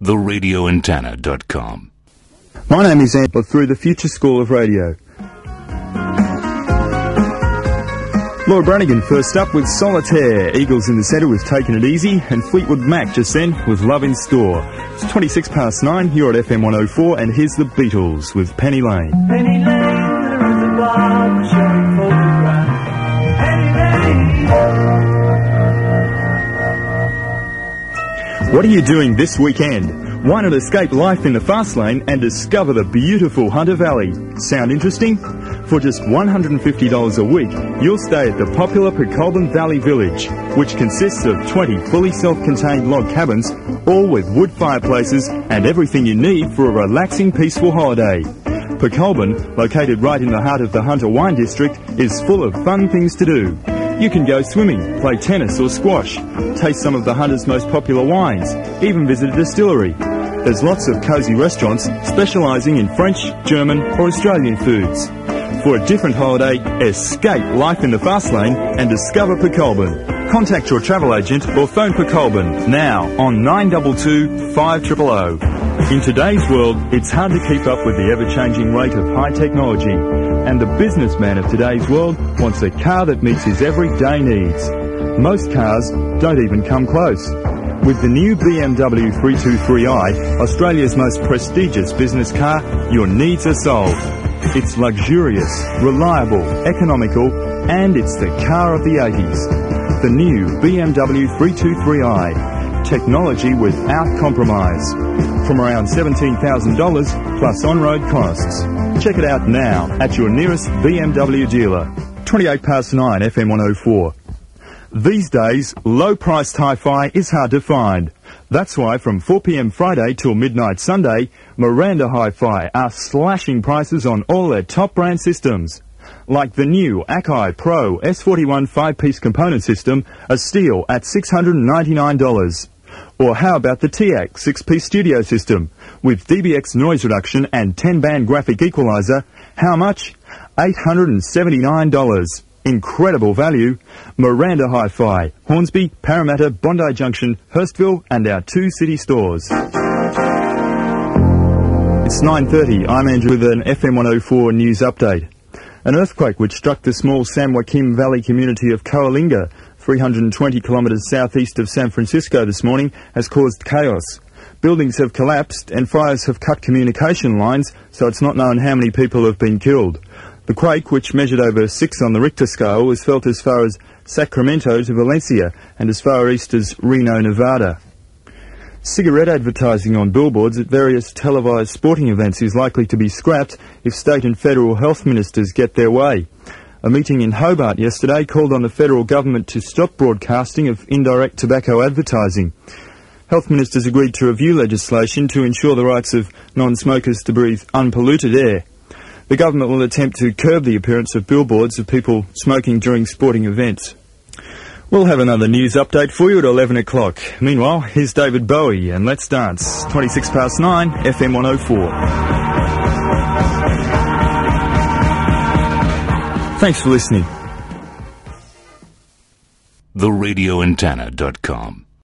theradioantenna.com. My name is Amber through the Future School of Radio. Laura Branigan first up with Solitaire. Eagles in the centre with Taking It Easy, and Fleetwood Mac just then with Love in Store. It's 26 past 9 here at FM 104, and here's the Beatles with Penny Lane. Penny Lane, there is a bar showing photographs. Penny Lane. What are you doing this weekend? Why not escape life in the fast lane and discover the beautiful Hunter Valley? Sound interesting? For just $150 a week, you'll stay at the popular Pecolbin Valley Village, which consists of 20 fully self-contained log cabins, all with wood fireplaces and everything you need for a relaxing, peaceful holiday. Pecolbin, located right in the heart of the Hunter Wine District, is full of fun things to do. You can go swimming, play tennis or squash, taste some of the Hunter's most popular wines, even visit a distillery. There's lots of cosy restaurants specialising in French, German or Australian foods. For a different holiday, escape life in the fast lane and discover Pecolbin. Contact your travel agent or phone Pecolbin now on 922 5000. In today's world, it's hard to keep up with the ever-changing rate of high technology, and the businessman of today's world wants a car that meets his everyday needs. Most cars don't even come close. With the new BMW 323i, Australia's most prestigious business car, your needs are solved. It's luxurious, reliable, economical, and it's the car of the 80s. The new BMW 323i. Technology without compromise. From around $17,000 plus on-road costs. Check it out now at your nearest BMW dealer. 28 past 9, FM 104. These days, low-priced hi-fi is hard to find. That's why from 4 p.m. Friday till midnight Sunday, Miranda Hi-Fi are slashing prices on all their top brand systems. Like the new Akai Pro S41 5-piece component system, a steal at $699. Or how about the TIAC 6-piece studio system with DBX noise reduction and 10-band graphic equalizer? How much? $879. Incredible value. Miranda Hi-Fi, Hornsby, Parramatta, Bondi Junction, Hurstville and our 2 city stores. It's 9:30. I'm Andrew with an FM 104 news update. An earthquake which struck the small San Joaquin Valley community of Coalinga, 320 kilometres southeast of San Francisco this morning, has caused chaos. Buildings have collapsed and fires have cut communication lines, so it's not known how many people have been killed. The quake, which measured over 6 on the Richter scale, was felt as far as Sacramento to Valencia and as far east as Reno, Nevada. Cigarette advertising on billboards at various televised sporting events is likely to be scrapped if state and federal health ministers get their way. A meeting in Hobart yesterday called on the federal government to stop broadcasting of indirect tobacco advertising. Health ministers agreed to review legislation to ensure the rights of non-smokers to breathe unpolluted air. The government will attempt to curb the appearance of billboards of people smoking during sporting events. We'll have another news update for you at 11 o'clock. Meanwhile, here's David Bowie and Let's Dance. 26 past 9, FM 104. Thanks for listening. theradioantenna.com